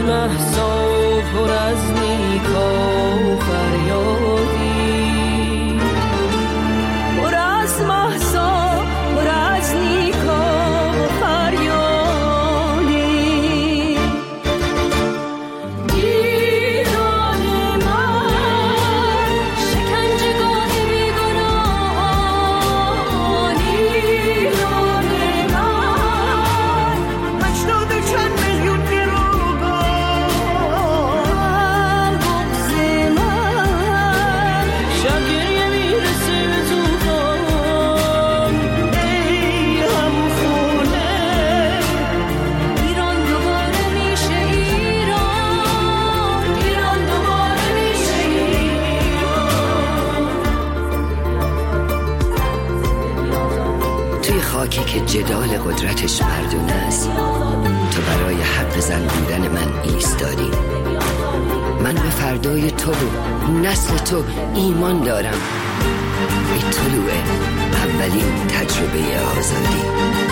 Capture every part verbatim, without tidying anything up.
مهسا پر از نیکا و فریادی، پر از مهسا پر از نیکا و فریادی. ایران من شکنجهگاه بیگناهان، ایران من هشتاد و چند میلیون گروگان، بغض من شب گریه میرسه به طوفان. ای همخونه ایران دوباره میشه ایران، ایران دوباره میشه ایران. توی خاکی که جدال قدرتش مردونه است، تو برای حق زن بودن من ایستادی. من به فردای تو و نسل تو ایمان دارم. ای طلوع اولین تجربه آزادی.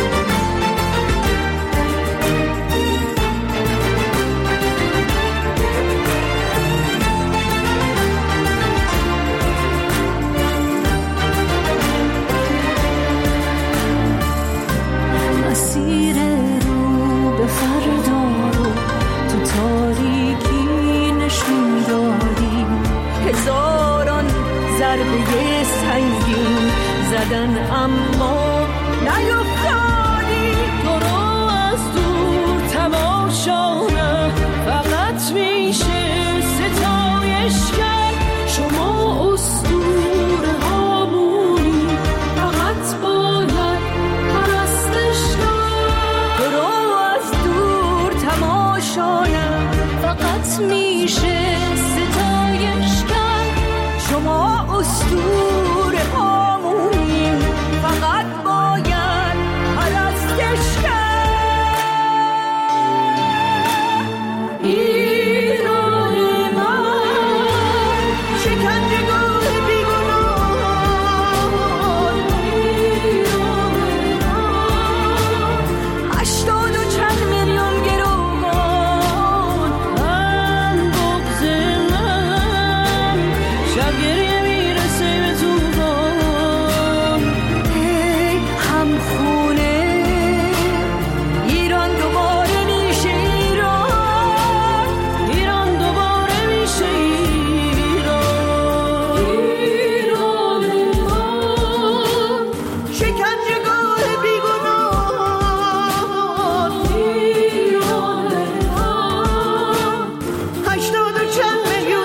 مسیر رو به فردا رو تو تاریکی نشون دادی، هزاران ضربه سنگین زدن اما نیفتادی. تو رو از دور تماشا نه فقط میشه ستایش کرد، شما اسطوره هامونی فقط باید پرستش کرد. تو رو از دور تماشا نه فقط میشه ستایش کرد، شما اسطوره هامونی فقط باید پرستش کرد. ایران من شکنجهگاه بیگناهان، ایران من هشتاد و چند میلیون گروگان، من بغض من شب گریه میرسه به طوفان. ای همخونه ایران دوباره میشه ایران، ایران دوباره میشه ایران. ایران من شکنجهگاه بیگناهان، ایران من هشتاد و چند میلیون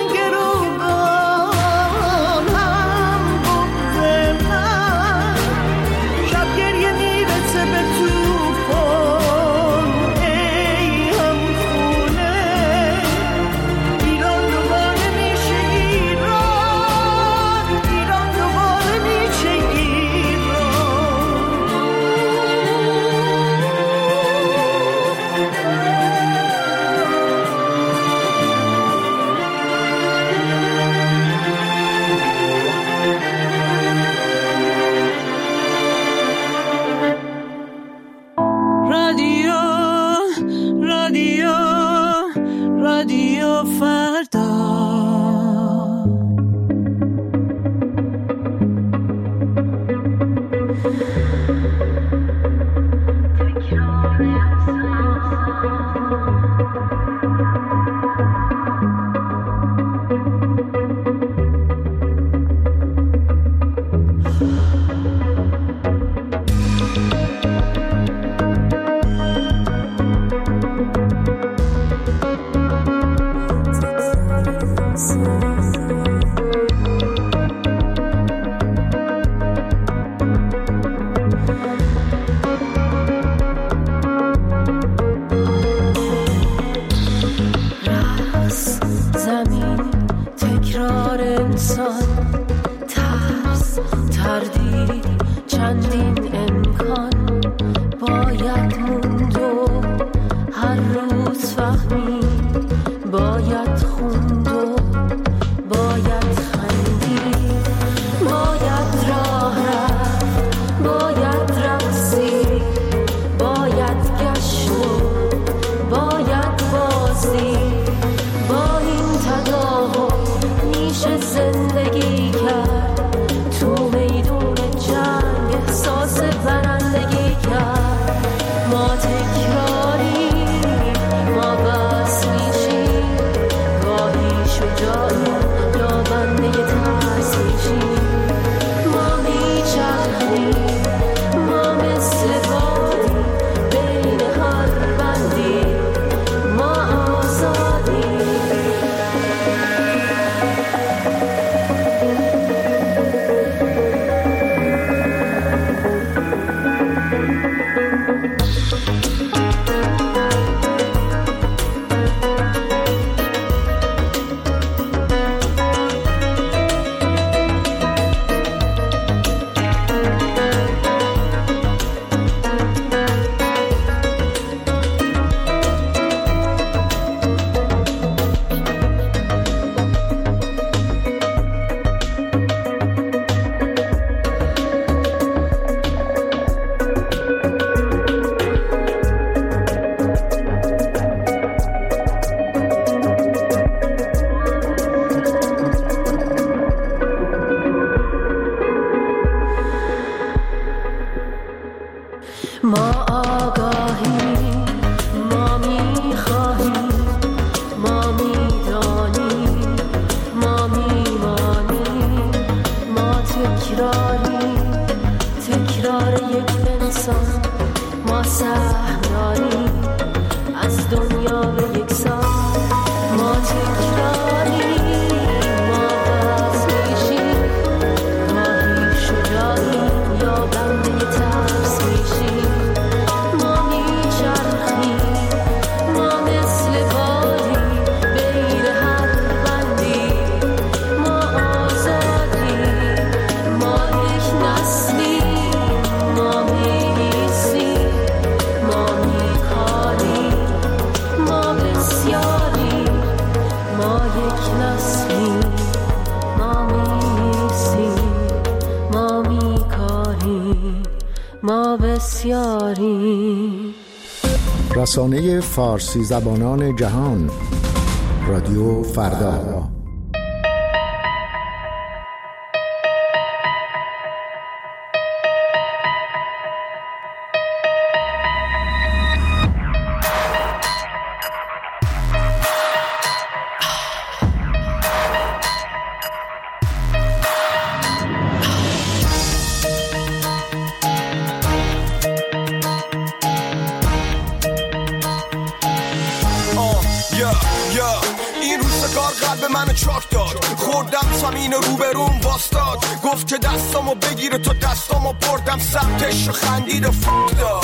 گروگان، هم بغض من شب گریه میرسه به طوفان. ای همخونه ایران دوباره میشه ایران، ایران دوباره میشه رادیو رادیو رادیو فردا. باید گشت و باید بازی ما آگاهیم، ما میخواهیم، ما میدانیم، ما میمانیم، ما تکراریم، تکرار یک انسان، ما سهم داریم از دنیا به یک سان، ما تکراریم، ما بازمیشیم، گاهی شجاعیم یا بنده ترس میشیم، ما میچرخیم، ما مثل بادیم بین هر بندی، ما آزادیم، ما یک نسلیم، ما میریسیم، ما میکاریم، ما بسیاریم، ما یک نسلیم، ما میریسیم، ما میکاریم، ما بسیاریم. رسانه فارسی زبانان جهان، رادیو فردا. منو چاک داد، خوردم زمین رو روبروم واستاد، گفت که دستامو بگیره تو دستامو بردم سمتش و خندید و فک داد.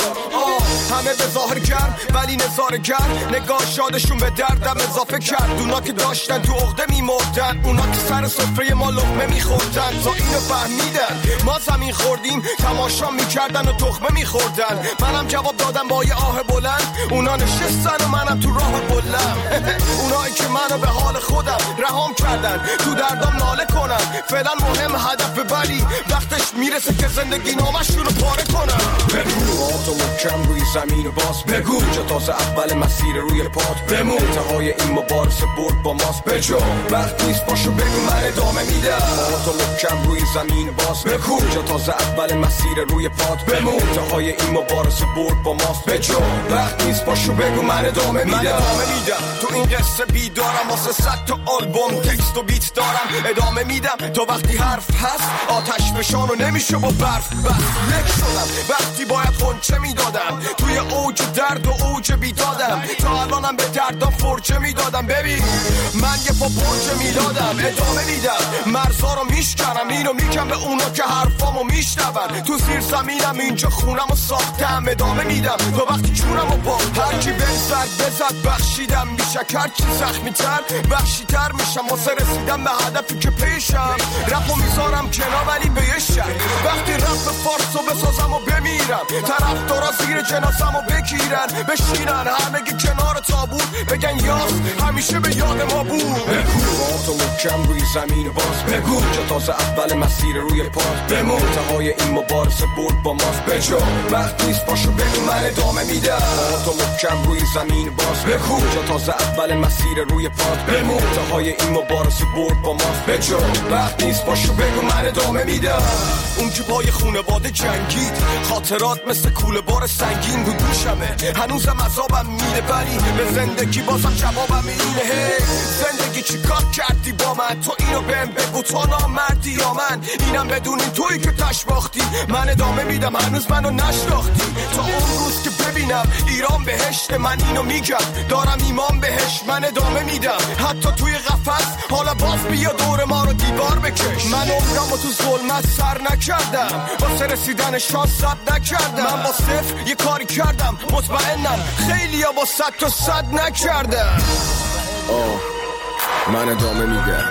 همه به ظاهر گرم ولی نظاره گرم، نگاه شادشون به دردم اضافه کرد. اونا که داشتن تو عقده میمردن، اونا که سر سفره ما لقمه میخوردن، تا اینو فهمیدن ما زمین خوردیم تماشا میکردن و تخمه میخوردن. منم جواب دادم با یه آه بلند، اونا نشستن و منم تو راه بلند. اونایی که منو به حال خودم رهام کردن، تو دردم ناله کنن، فعلا مهم هدف ببری، وقتش میرسه که زندگی نامشون رو پاره کنن. بگو تو محکم روی زمین باز بگو، جا تازه اول مسیر روی پات بمون، انتهای این مبارزه برد با ماست بجو، وقت نیست باشو بگو من ادامه میدم. تو محکم روی زمین باز بگو، جا تازه اول مسیر روی پات بمون، انتهای این مبارزه برد با ماست بجو، وقت نیست باشو بگو من ادامه میدم. من ادامه میدم تو این قصه بیدارم، واسه صد تا آلبوم تکست و بیت دارم، ادامه میدم تا وقتی حرف هست آتش فشان و نمیشه با برف بس. یک شدم وقتی باید خونچه میدادم، توی اوج درد و اوج بیدادم، تا الانم به دردم فرچه میدادم. ببین من یه پا پرچه میدادم، ادامه میدم مرزا رو میشکنم، اینو میگم به اونا که حرفامو میشنون. تو زیر زمینم اینجا خونم و ساختم، ادامه میدم تا وقتی چونم و با هر کی بزد بزد بخشیدم، میشه هر چی زخمی تر بخشی تر میشم، واسه رسیدم به هدفی که پیشم. رپو میذارم کنار ولی به یه شک، وقتی رپ فارسو بسازم و بمیرم، طرف دارا زیر جنازم و بگیرن بشینن همگی کنار تابوت، بگن یاس همیشه به یاد ما بود. بگو تو محکم روی زمین باز بگو، جا تازه اول مسیر روی پات بمون، انتهای این مبارزه برد با ماست بجو، وقت نیست باشو بگو من ادامه میدم. تو محکم روی زمین باز بگو، جا تازه اول مسیر روی پات بمون، انتهای این مبارزه برد با ماست بجو، وقت نیست باشو بگو من ادامه میدم. اون که پای خونواده جنگید، خاطرات مثل کوله بار سنگین رو دوشمه، هنوزم عذابم میده ولی به زندگی بازم جوابم اینه. هی زندگی چی کار کردی با من، تو اینو بهم بگو تو نامردی یا من، اینم بدونین تویی که تش باختی، من ادامه میدم هنوز منو نشناختی. تا اون روز که ببینم ایران بهشت، من اینو میگم دارم ایمان بهش، من ادامه میدم حتی توی قفس، حالا باز بیا دور ما رو دیوار بکش. من عمرمو تو ظلمت سر نکردم، واسه رسیدن شانس صد نکردم، من با صفر یه کاری کردم، مطمئنم خیلی ها با صد تا صد نکردم. آه من ادامه میدم،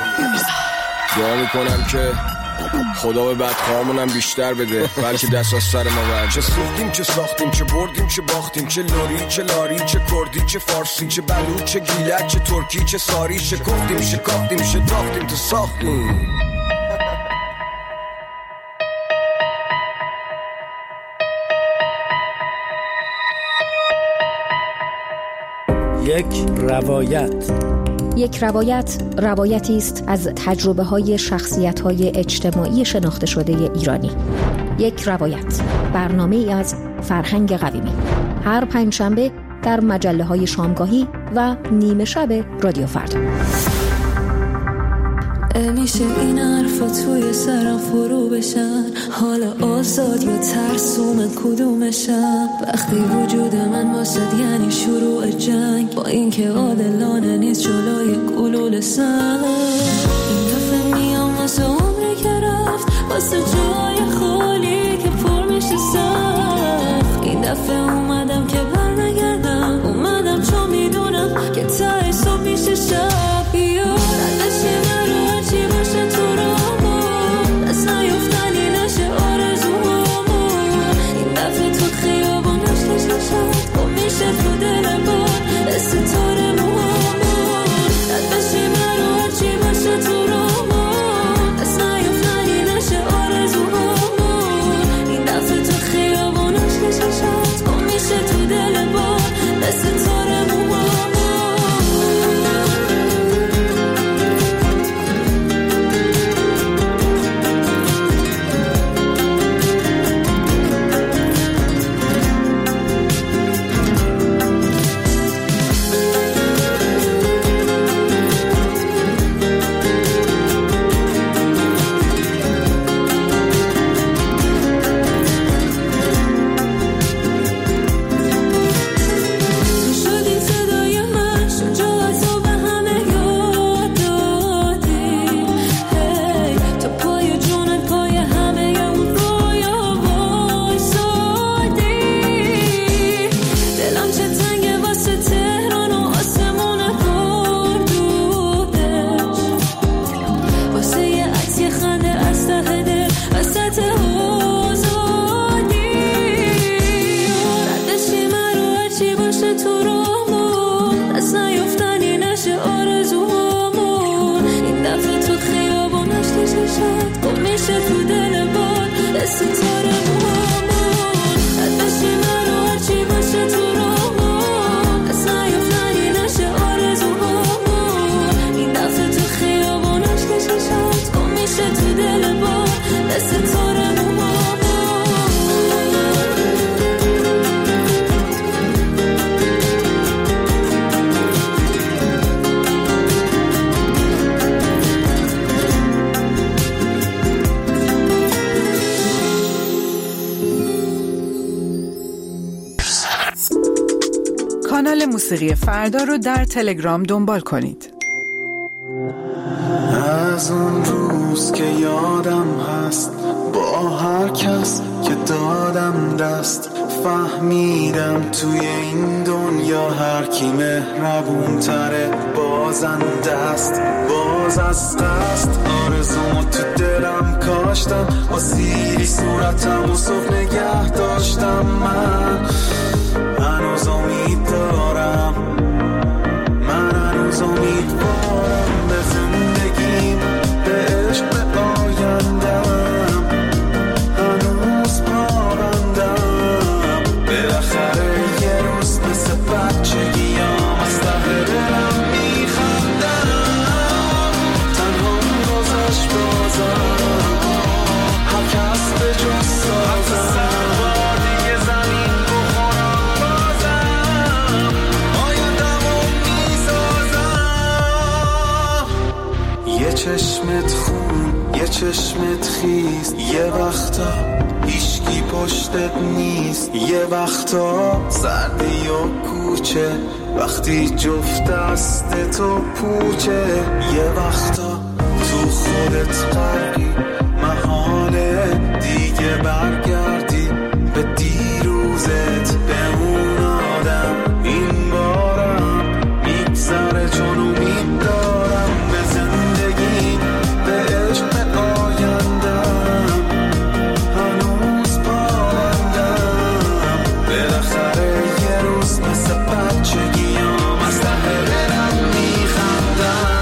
دعا میکنم که خدا به بدخواهمونم بیشتر بده، بلکه دست از سر ما برد. چه سوختیم چه ساختیم، چه بردیم چه باختیم، چه لوری چه لاری، چه کردی چه فارسی، چه بلوچ چه گیلک، چه ترکی چه ساری، شکفتیم شکافتیم شتافتیم تو ساختیم. یک روایت. یک روایت روایتی است از تجربه های شخصیت های اجتماعی شناخته شده ایرانی. یک روایت، برنامه ای از فرهنگ قویمی، هر پنج شنبه در مجله های شامگاهی و نیمه شب رادیو فردا. میشه این حرفا توی سرم فرو بشن، حالا آزاد یا ترسوم کدومشم؟ وقتی وجود من واسد یعنی شروع جنگ، با اینکه عادلانه نیست جلوی گلوله سن. این دفعه میام واسه عمری که رفت، واسه جای خالی که پر میشه سخت. این دفعه اومدم که بر نگردم، اومدم چون میدونم که ته صبح میشه شب. ردش من رو هرچی باشه تو رامون، دست نیفتنی نشه آرزوامون. این دفعه تو خیابون نشتش نشد، گم میشه تو دل بار ستاره موامون. ردش من رو هرچی باشه تو رامون، دست نیفتنی نشه آرزوامون. این دفعه تو خیابون نشتش نشد، گم میشه تو دل بار ستاره موامون. کانال موسیقی فردا رو در تلگرام دنبال کنید. از اون روز که یادم هست، با هر کس که دادم دست، فهمیدم توی این دنیا هر کی مهربون تره بازنده است. باز از قصد آرزومو تو دلم کاشتم، با سیری صورتم و صبح نگه داشتم. من هنوز امید دارم، من هنوز امیدوارم به زندگیم، به عشق، به آیندم. هنوز پابندم، بالاخره یه روز مثل بچگیام از ته دلم میخندم. تنها گذشت بازم، هر کس به جز سازم. یه چشمت خون، یه چشمت خیز، یه وقتا هیچکی پشتت نیست. یه وقتا سردی و کوچه، وقتی جفت دست تو پوچه. یه وقتا تو خودت غرقی، محاله دیگه برگردی به دیروزت، به اون آدم. این بارم میگذره چون امید دارم به زندگی، به عشق، به آیندم. هنوز پابندم، بالاخره یه روز مثل بچگیام از ته دلم میخندم.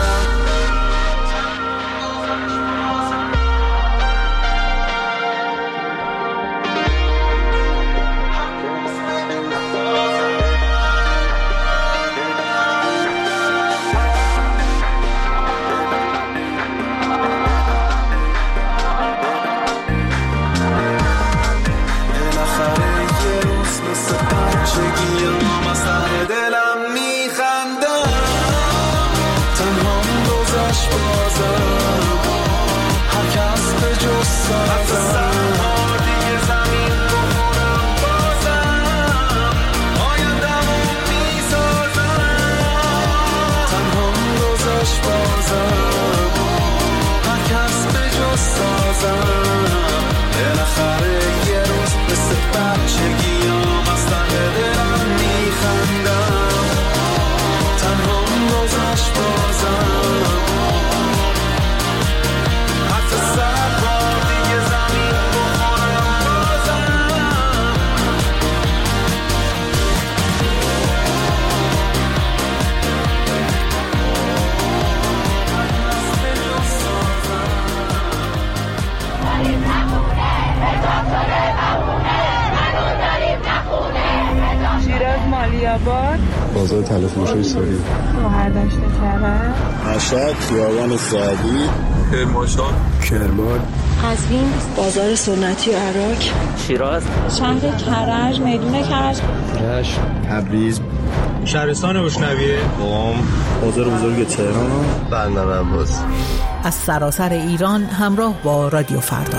بیابان، بازار تلفروشی ساری، شوهردشت کرد، مشهد، خیابان سعدی، کرمانشاه، کرمان، قزوین، بازار سنتی عراق، شیراز، شهر کرج، میدون کرج، رشت، تبریز، شهرستان بشنویه، قم، بازار بزرگ تهران، بندر عباس. از سراسر ایران همراه با رادیو فردا.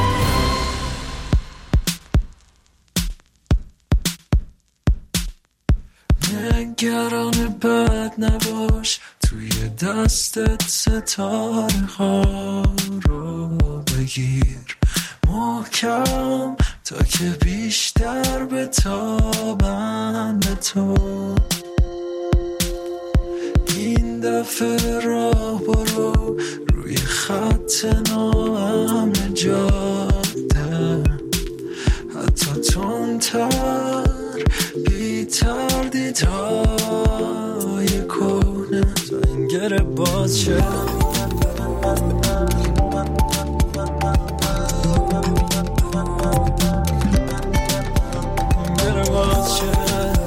نگران بد نباش، توی دستت ستاره ها رو بگیر محکم تا که بیشتر بتابن به تو. این دفعه راه برو روی خط ناامن جاده، حتی تندتر بی تردیدهای کهنه تا این گره باز شه. گره باز شه.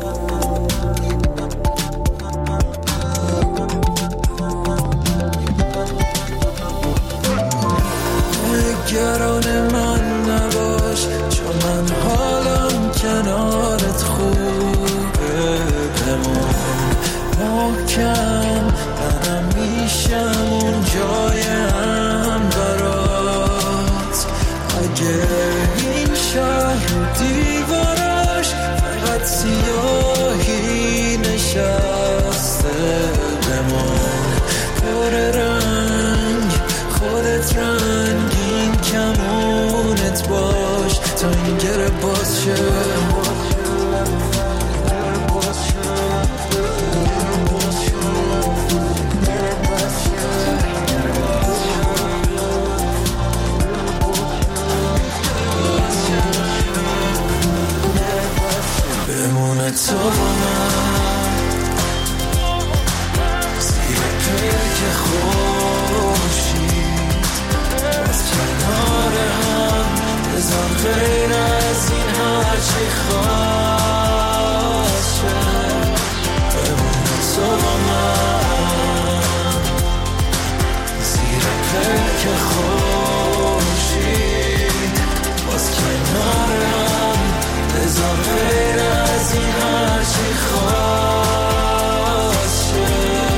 نگران من نباش، چون من حالم کنارت خوبه. بمون محکم، منم میشم اون جایم برات. اگه این شهر رو دیوارش فقط سیاهی نشسته، بمون پر رنگ، خودت رنگین کمونت باش تا این گره باز شه. بمونه تو با من زیر پیک خورشید، باز کنار هم بزن غیر از این هرچی خواست شه. بمونه تو با من زیر پیک خورشید، باز کنار هم بزن غیر از این هرچی خواست شه.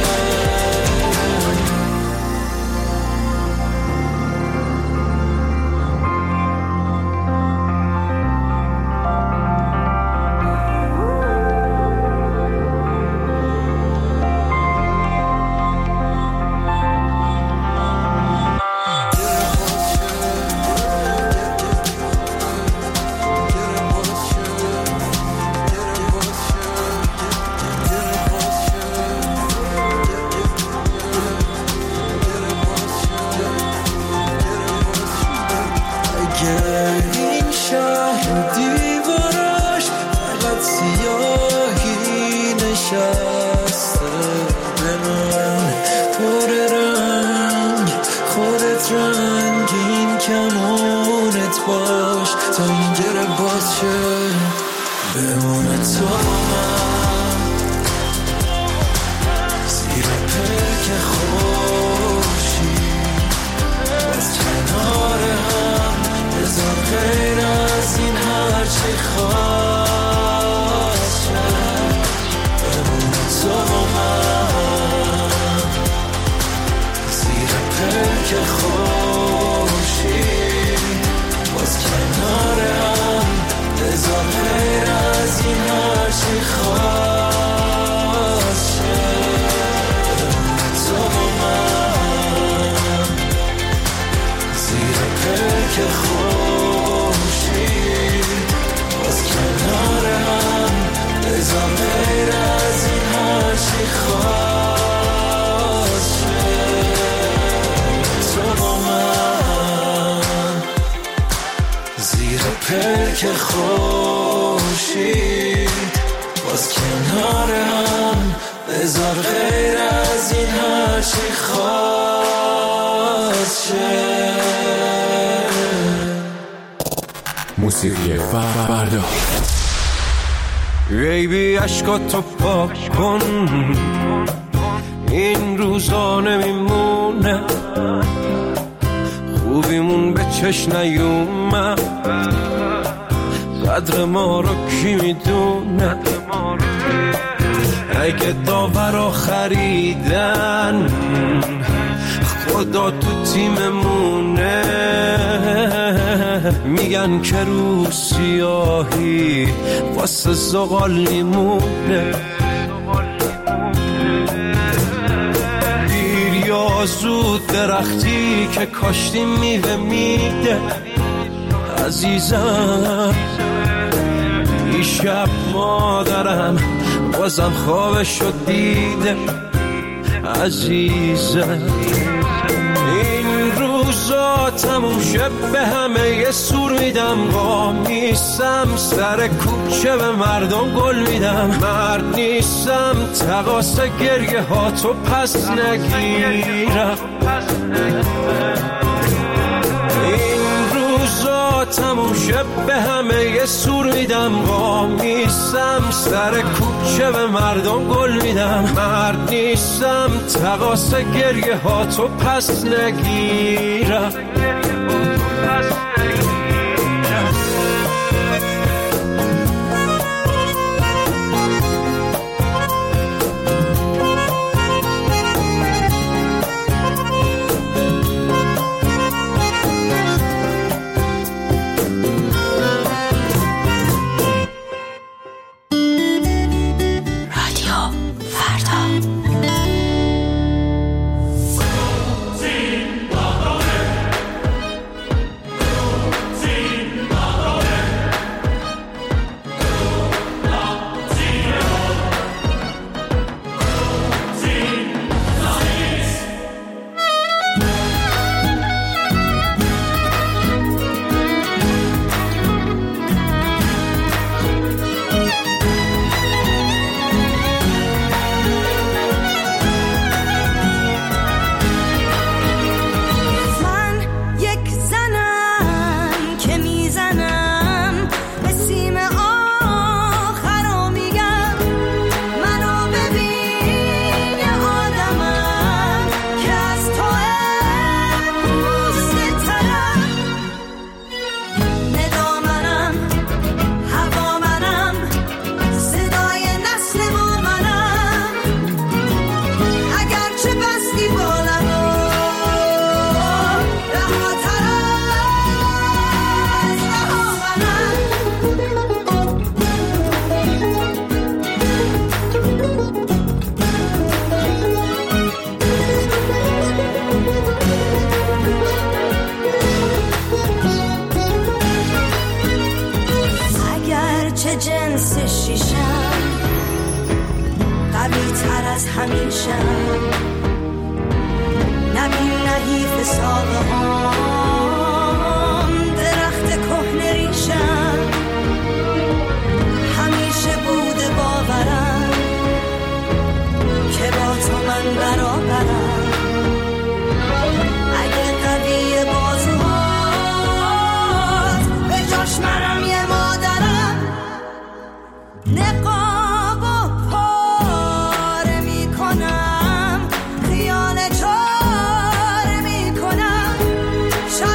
که خورشید باز کنار هم بذار غیر از این هر چی خواست شه. موسیقی فردا بیبی عشقاتو پاک کن، این روزا نمیمونه، خوبیمون به چش نیومد، قدر ما رو کی میدونه؟ اگه داورا خریدن خدا تو تیممونه، میگن که رو سیاهی واسه زغال میمونه. دیر یا زود درختی که کاشتی میوه میده عزیزم، این شب مادرم بازم خوابشو دیده عزیزم. این روزا تموم شب به همه یه سور میدم، قامیسم سر کوچه به مردم گل میدم، مرد نیستم تقاس گریه ها تو پس نگیرم. تموم شب به همه یه سور میدم، قامیسم سر کوچه به مردم گل میدم، مرد نیستم تقاس گریه ها تو پس نگیرم. شب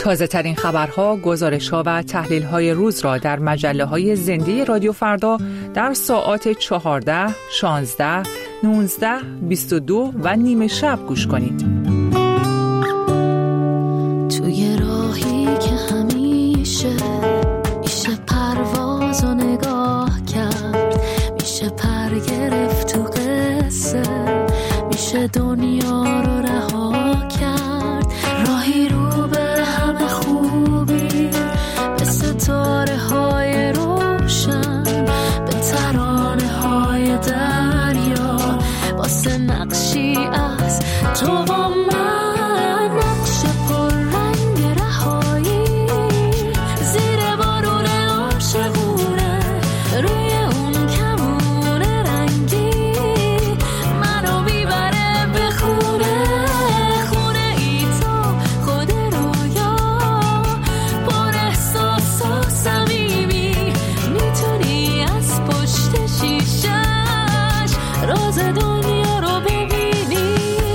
تازه ترین خبرها، گزارش‌ها و تحلیل‌های روز را در مجله‌های زنده رادیو فردا در ساعات چهارده، شانزده، نوزده، بیست و دو و نیمه شب گوش کنید. توی راهی که همیشه میشه پرواز و نگاه کرد، میشه پر گرفت تو قصه، میشه دنیا رو رها کرد، راهی رو به همه خوبی، به ستاره های روشن، به ترانه های دریا، واسه نقشی از تو و من، نقش پر رنگ رهایی، زیر بارون عاشقونه، روی اون کمون رنگی، منو میبره به خونه، خونه ای تو خود رویا، پر احساس و صمیمی، میتونی از پشت شیشش راز دنیا رو ببینی.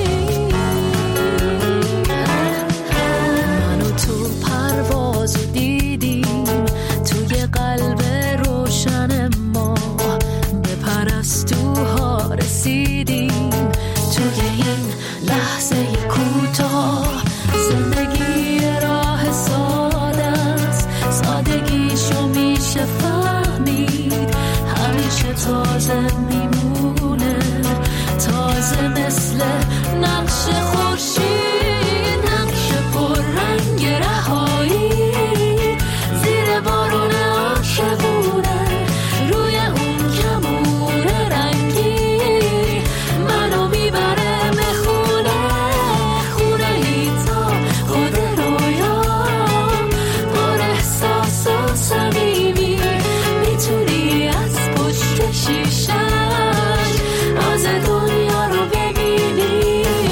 منو تو پرواز دیدیم، توی قلب روشن ما، به پرستوها رسیدیم، توی این لحظه کوتاه، زندگی راه ساده است، سادگیشو میشه فهمید، همیشه تازه میمونه، تازه مثل نقش خورشید، نقش پر رنگ رهایی، زیر بارون عاشقونه، روی اون کمون رنگی، منو میبره به خونه، خونه ای تا خود رویا، پر احساس و صمیمی، میتونی از پشت شیشش راز دنیا رو ببینی.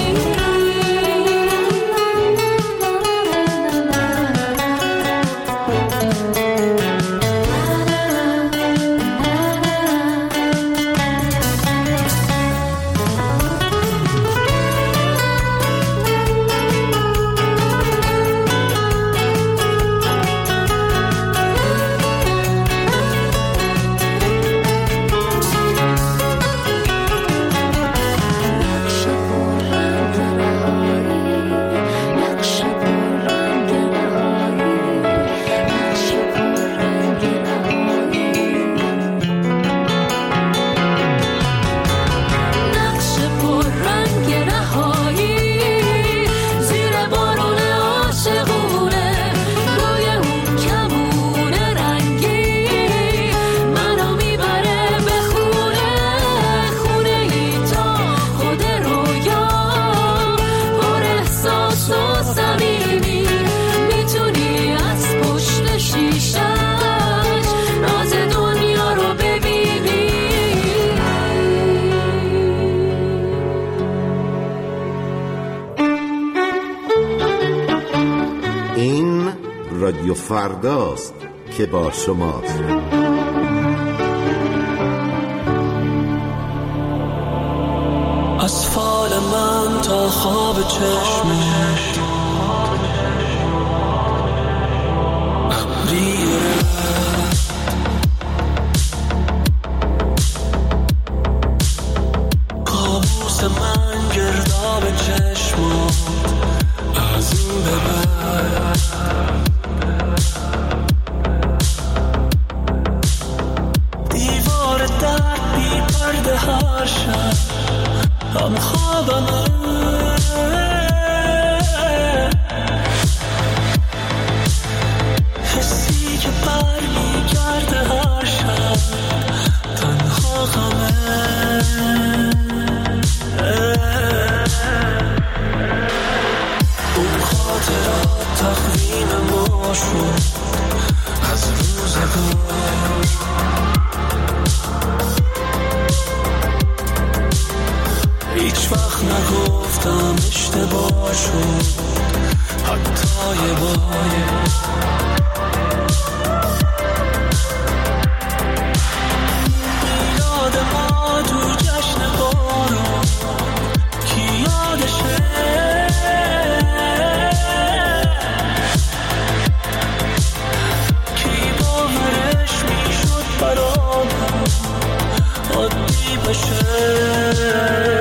رادیو فرداست که با شماست. از فال من تا خواب چشمت، ابریه کابوس من گرداب چشمت، از این به بعد دیوار درد بی پرده هر شب هم خوابمه، حسی که بر می کرده هر شب تنها غمه، اون خاطرات تقویم ما شد از روزگار، هیچ وقت نگفتم اشتباه شد حتی یه بار، یاد ما تو جشن بارون کی یادشه، عادی بشه.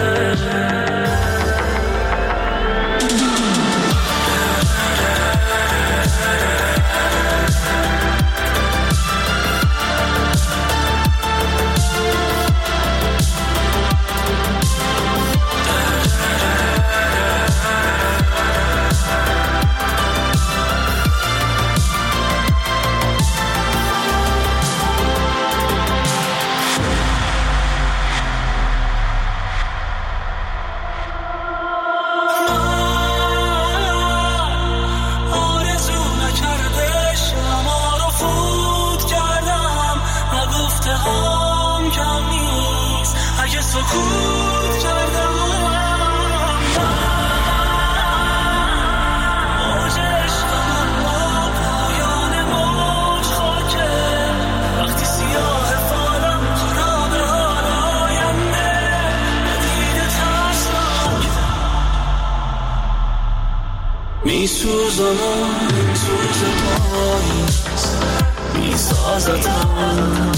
می سوزانم سوز پاییز می سازتم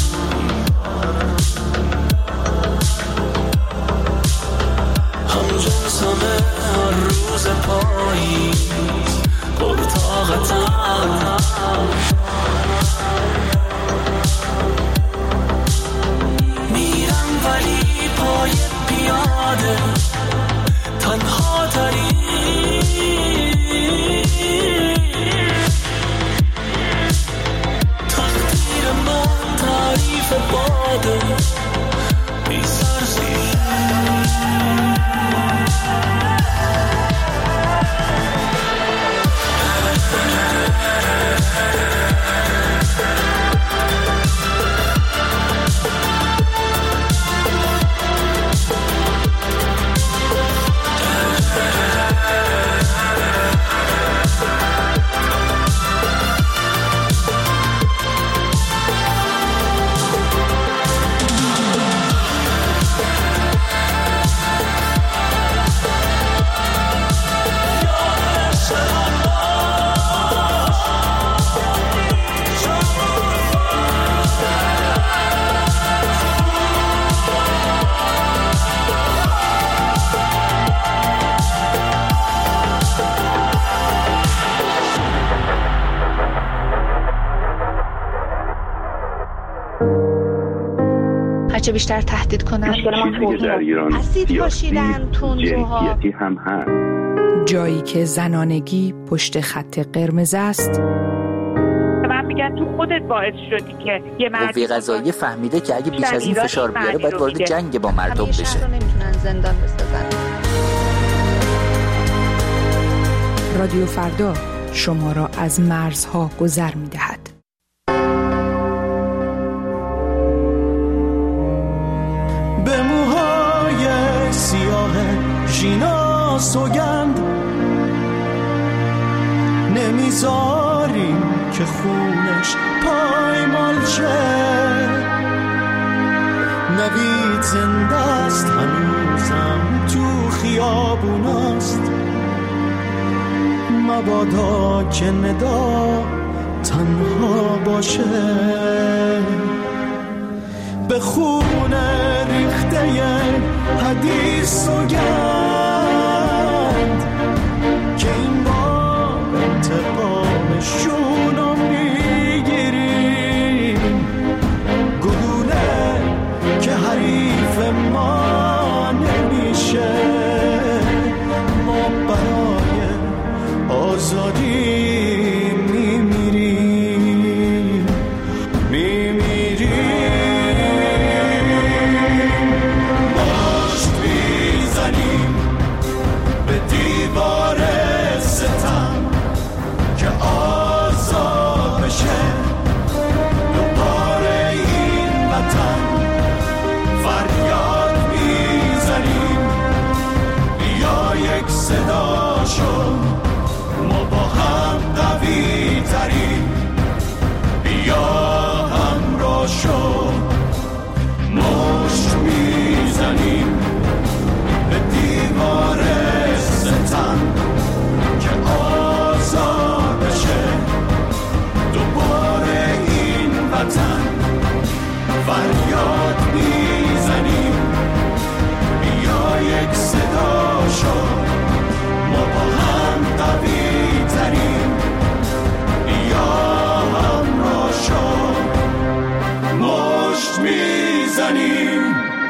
همجنسم هر روز پاییز پرطاقتم میرم ولی پای پیاده تنها تری تقدیر من تعریف باده بی سرزیر هرچه بیشتر تهدید کنن چیزی که در ایران سیاسی جنسیتی هم هست. جایی که زنانگی پشت خط قرمز است. من میگن تو خودت باعث شدی که یه مرد قوه قضاییه فهمیده که اگه بیش از این فشار بیاره باید وارد جنگ با مردم بشه. همیشه رو نمیتونن زندان بسازن. رادیو فردا شما را از مرزها گذر می‌دهد. به موهای سیاه ژینا سوگند نمیذاریم که خونش پایمال شه. نوید زنده است هنوزم تو خیابوناست، مبادا که ندا تنها باشه. به خون ریخته حدیث سوگند که این بار انتقامشون رو میگیریم. گلوله که حریف ما نمیشه، ما برای آزادی میمیریم میمیریم. Fire بزنیم.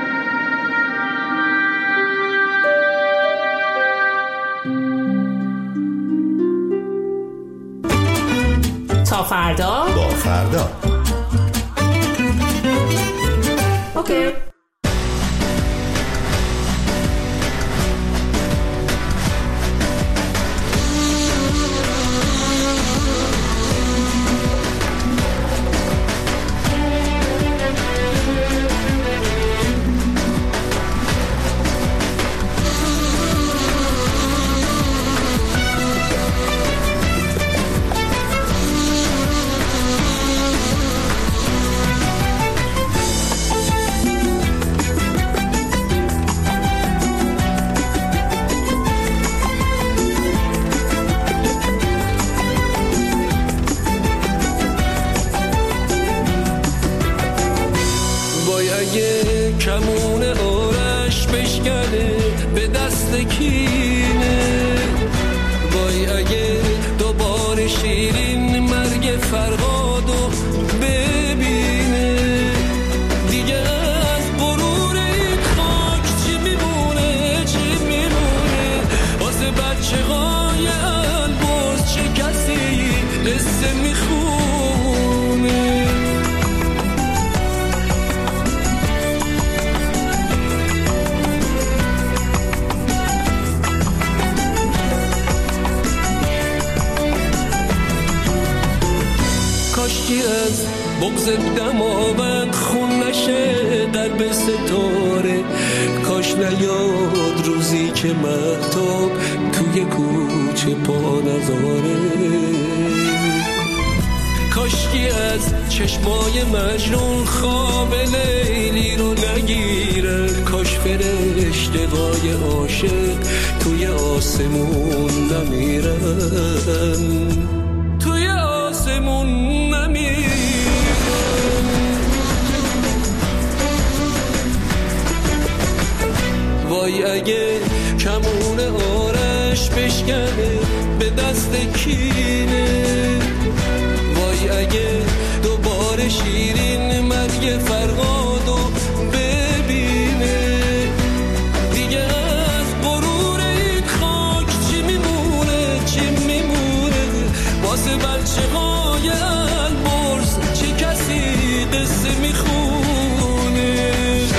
تا فردا با فردا. اوکی. کمون آرش بشکنه به دست کینه، وای اگه دوباره شیرین مرگ فرهادو ببینه، دیگه از غرور این خاک چی میمونه چی میمونه، واسه بچه های البرز چه کسی قصه میخونه. کاشکی از بغض دماوند خون نشه قلب ستاره، کاش نیاد روزی که مهتاب توی کوچه پا نذاره، کاشکی از چشمای مجنون خواب لیلی رو نگیره، کاش فرشته‌های عاشق توی آسمون نمیرن، توی آسمون نمیرن. وای اگه کمون آرش بشکنه به دست کینه، وای اگه دوباره شیرین مرگ فرهادو ببینه، دیگه از غرور این خاک چی میمونه چی میمونه، واسه بچه های البرز چه کسی قصه میخونه.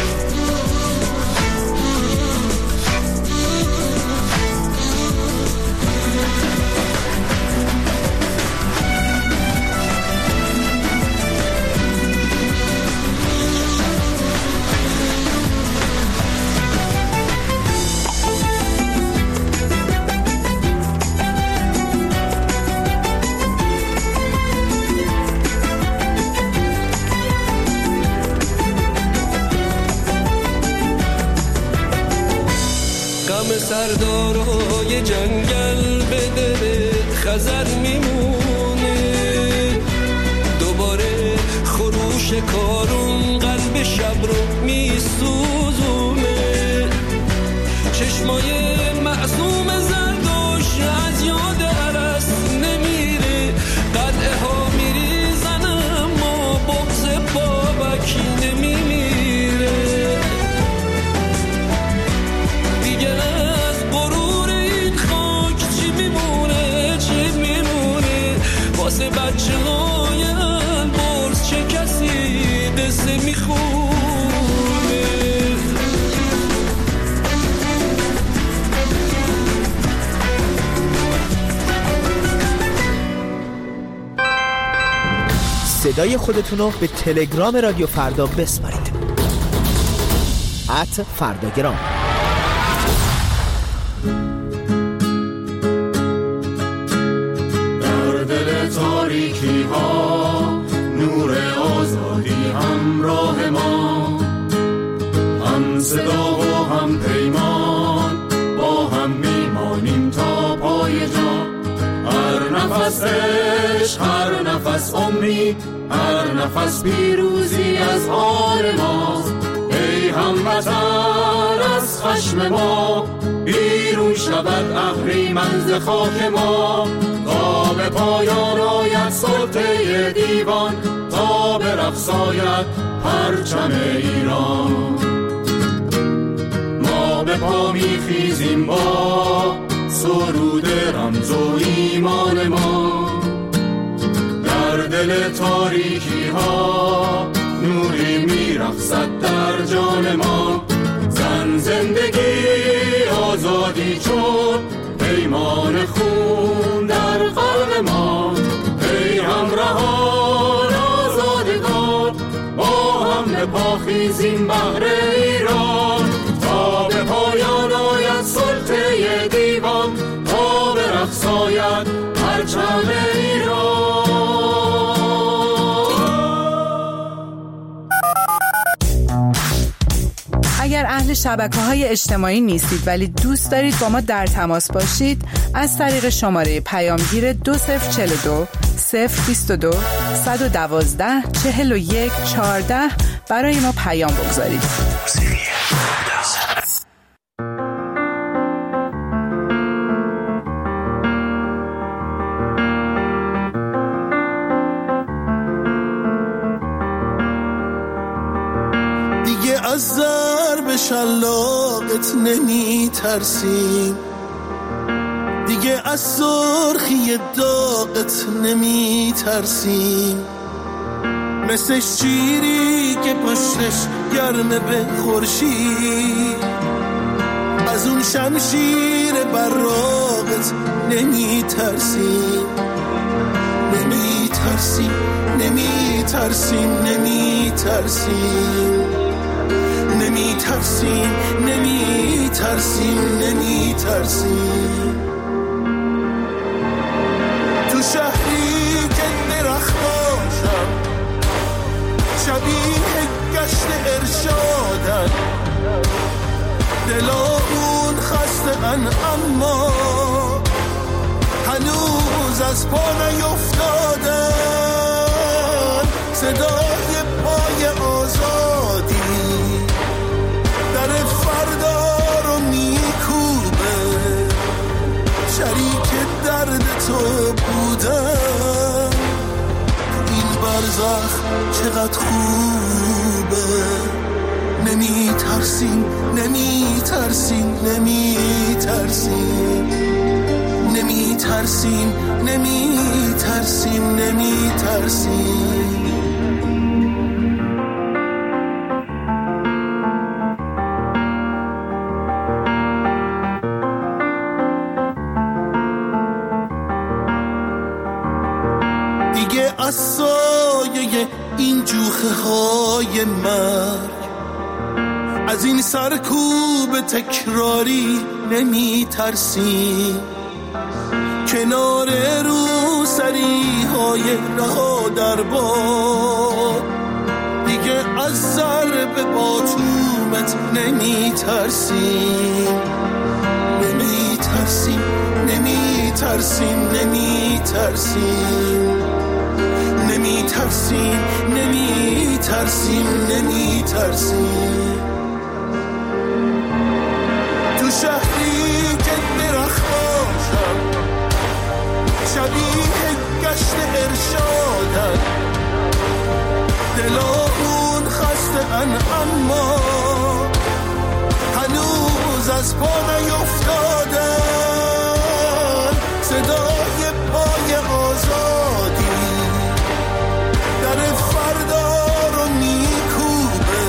سردارای جنگل به دل خزر میمونه، دوباره خروش کارون قلب شب رو میسوزونه، چشمای معصوم زردوش از یاد عرس نمیره، قلعه ها میریزن اما بغض بابک نمیمیره، دیگه واسه بچه های البرز چه کسی قصه میخونه. صدای خودتونو به تلگرام رادیو فردا بسپارید. ات فرداگرام. تاریکی ها نور آزادی همراه ما، هم صدا و هم پیمان با هم میمانیم تا پای جان، هر نفس عشق هر نفس امید هر نفس پیروزی از آن ماست، ای هموطن از خشم ما بیرون روی شود اهریمن ز خاک ما، تا به پایان آید سلطه دیوان، تا به رقص آید پرچم ایران. ما به پا می خیزیم با سرود رمز و ایمان ما، در دل تاریکی ها نوری می رقصد در جان ما. زن زندگی آزادی چون پیمان خون در قلب ما، ای همراهان آزادگان با هم به پا خیزیم بهر ایران، تا به پایان آید سلطه دیوان، تا به رقص آید پرچم ایران. اگر اهل شبکه‌های اجتماعی نیستید ولی دوست دارید با ما در تماس باشید، از طریق شماره پیامگیر دو صفر چهل و دو صفر بیست و دو صد و دوازده چهل و یک چهارده برای ما پیام بگذارید. از ضرب شلاقت نمی ترسیم، دیگه از سرخی داغت نمی ترسیم، مثل شیری که پشتش گرمه به خورشید، از اون شمشیر براقت نمی ترسیم. نمی ترسیم نمی ترسیم نمی ترسیم نمی ترسیم نمی ترسیم نمی ترسیم. تو شهری که درخت باشم، شبیه گشت ارشادن، دلامون خسته ان اما هنوز از پا نیفتادن. صدای پای آزادی در فردا رو میکوبه، شریک درد تو بودم این برزخ چقدر خوبه. نمی ترسیم نمی ترسیم نمی ترسیم نمی ترسیم نمی ترسیم نمی ترسیم. دیگه از سایه این جوخه های مرگ، از این سرکوب تکراری نمی ترسیم، کنار رو سری های رها در باد، دیگه از ضرب باتومت نمی ترسیم. نمی ترسیم نمی ترسیم نمی ترسیم نمی ترسیم نمی ترسیم نمی ترسیم. تو شهری که درخت باشم، شبیه گشت ارشادن، دلامون خسته ان اما هنوز از پا نیفتادن. صدای پای آزادی در فردا رو میکوبه،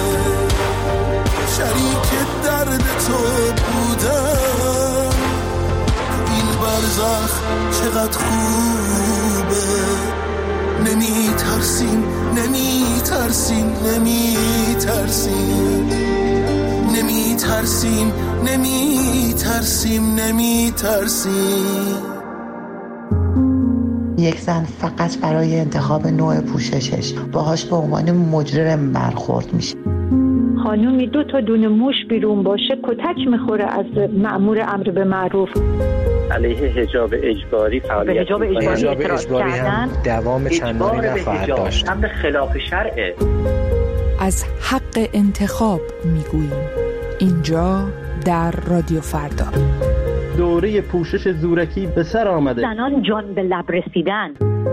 شریک درد تو بودم این برزخ چقدر خوبه. نمی ترسیم نمی ترسیم نمی ترسیم نمی ترسیم نمی ترسیم نمی ترسیم. یک زن فقط برای انتخاب نوع پوششش باهاش به عنوان مجرم برخورد میشه. خانومی دو تا دونه موش بیرون باشه کتک میخوره از مأمور امر به معروف. علیه حجاب اجباری فعالیت حجاب اجباری, حجاب اجباری هم دوام چندانی نخواهد داشت. امر خلاف شرعه. از حق انتخاب میگوییم اینجا در رادیو فردا. دوره پوشش زورکی به سر آمده. زنان جان به لب رسیدن.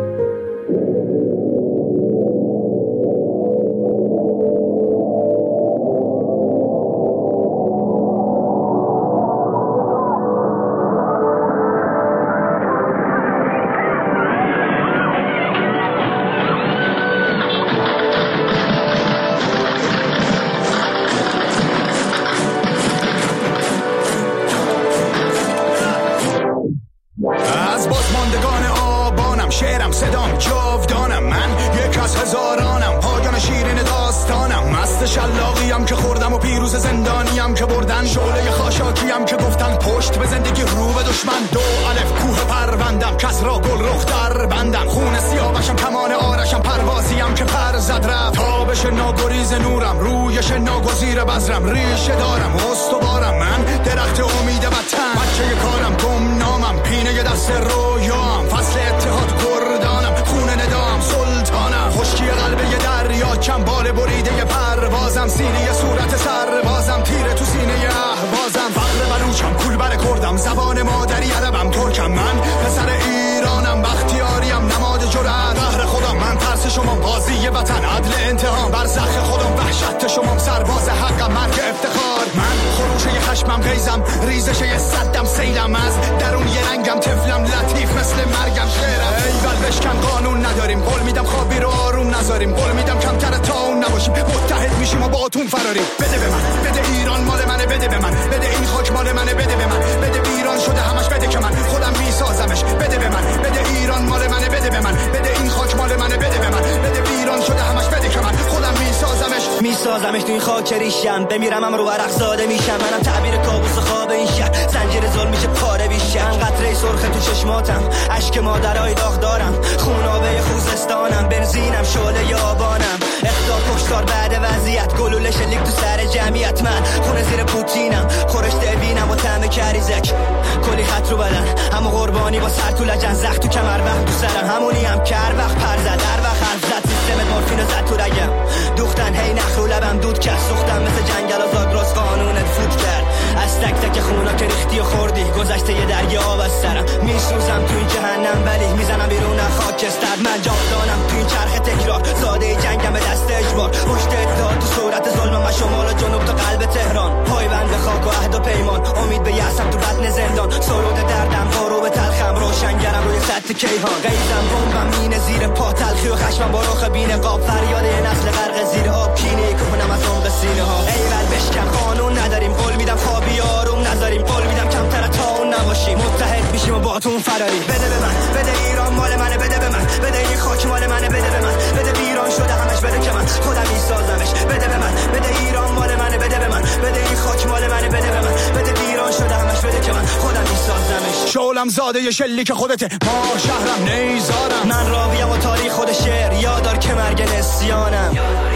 شلاقیم که خوردم و پیروز زندانیم که بردن، شعله خاشاکیم که گفتن پشت به زندگی رو به دشمن. دو الف کوه پروندم، کس را گل رخ در بندم، خون سیاوشم کمان آرشم، پروازیم که پر زد رفت. تابش ناگریز نورم، رویش ناگزیر بذرم، ریشه دارم استوارم، من درخت امید وطن. بچه کارم گمنامم، پینه دست رویام، فصل اتحاد گردانم، خون ندام سلطانم، خشکی قلب یه دریا، چنبال بریده پروازم، سینه صورت سربازم، تیره تو سینه اهوازم، فقر بلوچم، کول بر کردم، زبان مادری عربم، ترکم، من پسر ایرانم، بختیاریم، نماد جرأت، قهر خودم، من ترس شما، قاضی وطن، عدل انتقام، برزخ خودم، وحشت شما، سرباز حقم، مرگ افتخار، من خروشه خشمم، غیزم، ریزش یه صدم، سیلم از درون یه رنگم، طفلم، لطیف مثل مرگم، شعرم، ایول بشکن، قانون نداریم، قول میدم خوابی رو آروم نذاریم، قول میدم کمتر تا اون نباشیم، متحد میشیم و با اتون فراریم. بده به من، بده ایران مال منه، بده به من، بده این خاک مال منه، بده به من، بده ایران شده همش، بده که من خودم میسازمش، بده به من، بده ایران مال منه، بده به من، بده این خاک مال منه، بده به من، بده ایران شده همش، بده که من خودم میسازمش میسازمش تو این خاک ریشم، بمیرم هم رو ورق زاده میشم، منم تعبیر کابوس خواب این شهر، زنجیر ظلم میشه پاره بیشتر، قطره سرخ تو چشماتم، اشک مادرای داغ دارم، خونابه خوزستانم، بنزینم، شعله آبانم، اختار کشتار بعد وضعیت، گلوله شلیک تو سر جمعیت، من خونه زیر پوتینم، خورش دبینم و طعم کریزک، کلی خط رو بدن، همو قربانی با سر تو لجن، زخ تو کمر وقت تو سرم، همونی هم که هر وقت پر زد، هر وقت حرف زد، سیستم مورفین زد تو رگم، دوختن هی نخ رو لبم دود کرد، سوختم مثل جنگل و زاگرس، قانونت فوت کرد، از تک تک خونا که ریختی و خوردی، گذشته یه دریا آب از سرم، میسوزم تو این جهنم ولی میزنم بیرون خاکستر، من جاودانم تو این چرخ تکرار، ساده جنگم به دست اجبار، پشت اتحاد تو صورت ظلمم، و شمال و جنوب تا قلب تهران، پایبند به خاک و عهد و پیمان، امید به یأسم تو بطن زندان، سرود دردم، غروب تلخم، روشنگرم روی سطح کیهان، غیظم، بمبم، مینه زیر پا، تلخی و خشمم با رخ بی‌نقاب، فریاد نسل غرق زیر آب، کینه کنم از عمق سینه ها، ایول بشکن، قانون نداریم، قول میدم خوابی آروم نذاریم، قول میدم کمتر تا اون نباشیم، متحد میشیم و با اتون فراری. بده به من، بده ایران مال منه، بده به من، بده این خاک مال منه، بده به من، بده ایران شده همش، بده که من خودم میسازمش، بده به من، بده ایران مال منه، بده به من، بده این خاک مال منه، بده به من، بده ایران شده همش، بده که من خودم میسازمش. شعلم زاده شلیک خودته، ما شهرم نیزارم، من راویم و تاریخ خود شعر، یادار که مرگ نسیانم،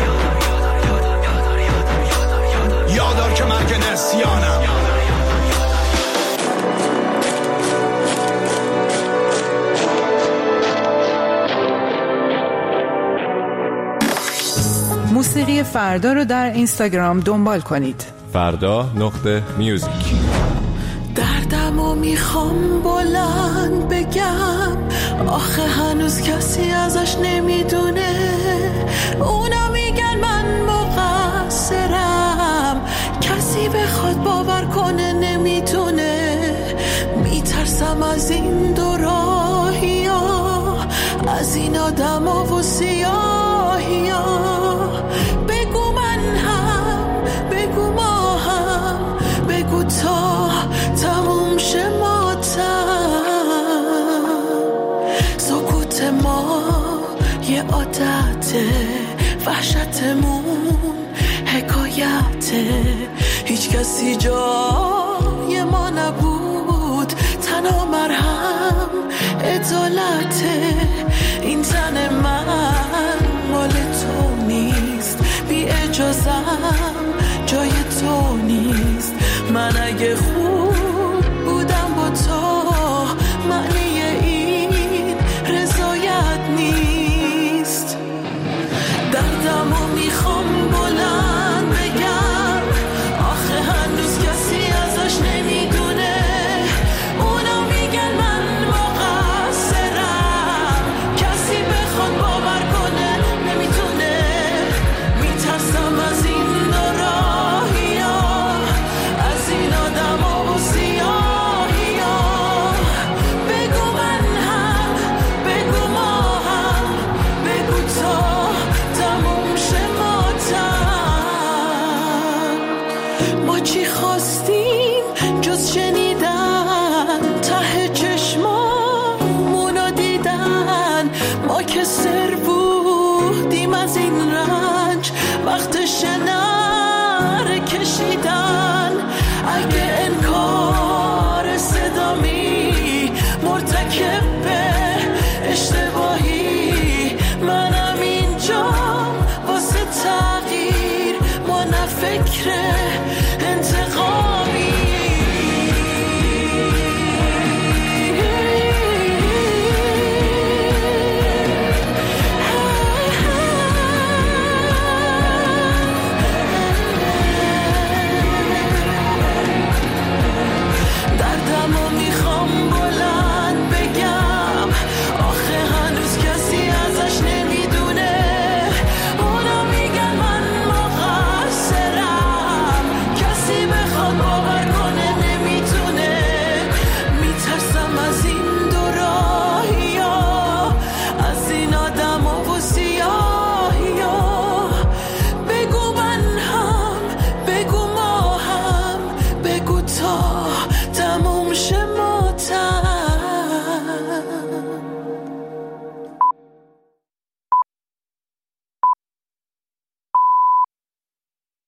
یادار که مرگ نسیانم. موسیقی فردا رو در اینستاگرام دنبال کنید. فردا نقطه میوزیک. دردمو میخوام بلند بگم، آخه هنوز کسی ازش نمیدونه، اونا میگن من مقصرم، کسی بخواد باور کنه نمیتونه، میترسم از این دو راهی ها، از این آدم ها و سیاهی ها، بگو من هم، بگو ما هم، بگو تا تموم شه ماتم، سکوت ما یه عادته، وحشتمون حکایته، هیچ کسی جای ما نبود، تنها مرهم عدالته، این تن من مال تو نیست، بی اجازم جای تو نیست، من اگه خوب بودم با تو، معنی این رضایت نیست، دردمو میخوام بلند بگم، آخه هنوز کسی ازش نمیدونه، چی خواستیم جز شنیدن، ته چشمامونو دیدن، ما که سر بودیم از این رنج، وقتش نره کشیدن. اگه انکار صدامی مرتکب به اشتباهی، منم اینجام واسه تغییر، ما نه فکر انتقام